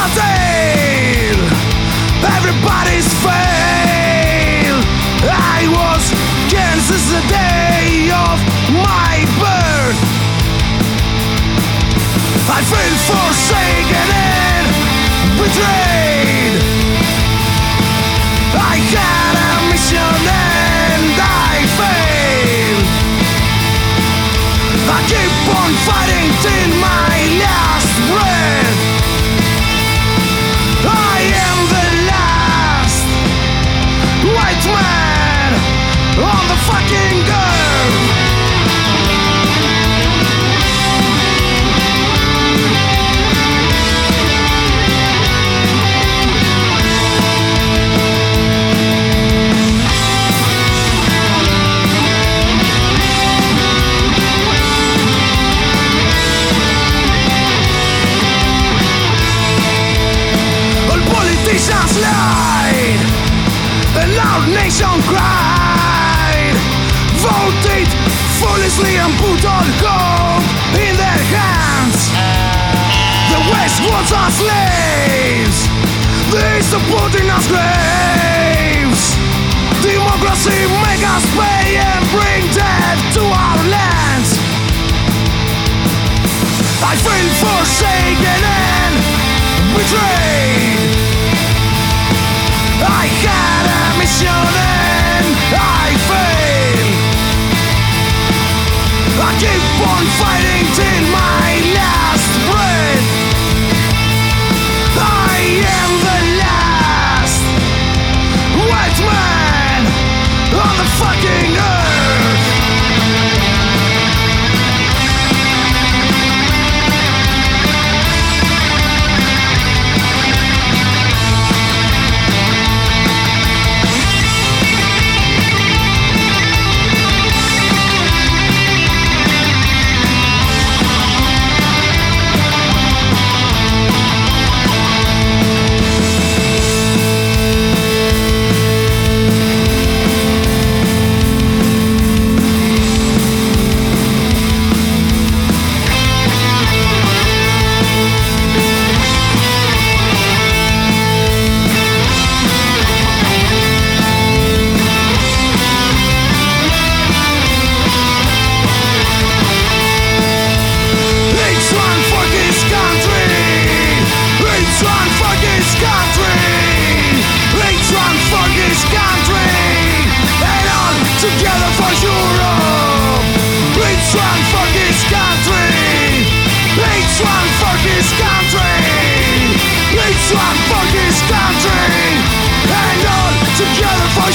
tale, everybody's fail. I was Kansas the day of my birth. I feel forsaken and betrayed. I had a mission and I failed. I keep on fighting till my last breath. I am the last white man on the fucking earth. Politicians lied, a loud nation cried, voted foolishly and put all hope in their hands. The West wants our slaves, the East are putting us graves. Democracy make us pay and bring death to our lands. I feel forsaken and betrayed. I had a mission and I failed. I keep on fighting till my last breath. I am the last white man on the fucking earth. Together for Europe, each one for this country, each one for this country, each one for this country, and all together for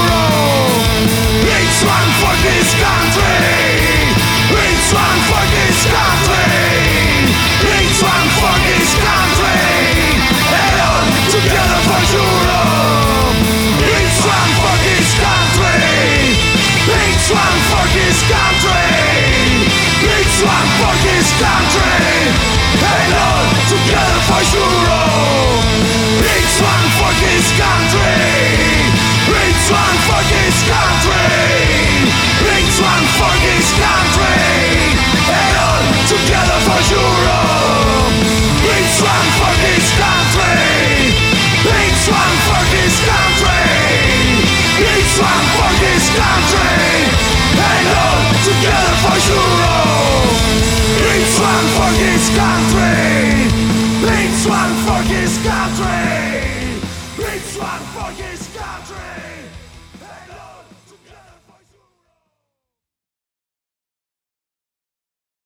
Europe, each one for this country, each one for this country, each one for this country, and all together for Europe, each one for this country. Each one for this country, each one for this country, and all together for Europe. Each one for this country, each one for this country, each one for this country, and all together for Europe. Each one for this country, each one for this country, each one for this country, and all together for Europe. Each one for this country, each one for this country, each one for this